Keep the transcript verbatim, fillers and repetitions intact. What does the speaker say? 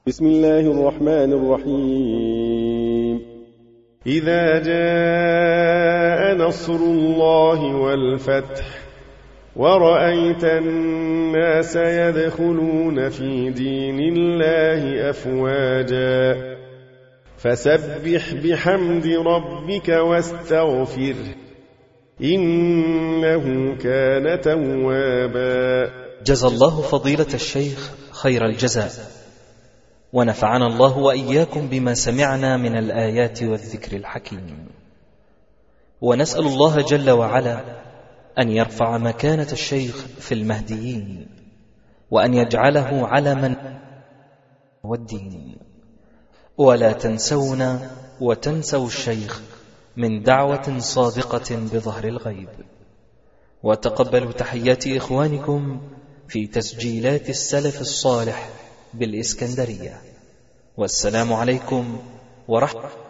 بسم الله الرحمن الرحيم. إذا جاء نصر الله والفتح ورأيت الناس يدخلون في دين الله أفواجا فسبح بحمد ربك واستغفره إنه كان توابا. جزى الله فضيلة الشيخ خير الجزاء، ونفعنا الله وإياكم بما سمعنا من الآيات والذكر الحكيم، ونسأل الله جل وعلا أن يرفع مكانة الشيخ في المهديين، وأن يجعله علما والدين. ولا تنسونا وتنسوا الشيخ من دعوة صادقة بظهر الغيب. وتقبلوا تحيات إخوانكم في تسجيلات السلف الصالح بالإسكندرية. والسلام عليكم ورحمة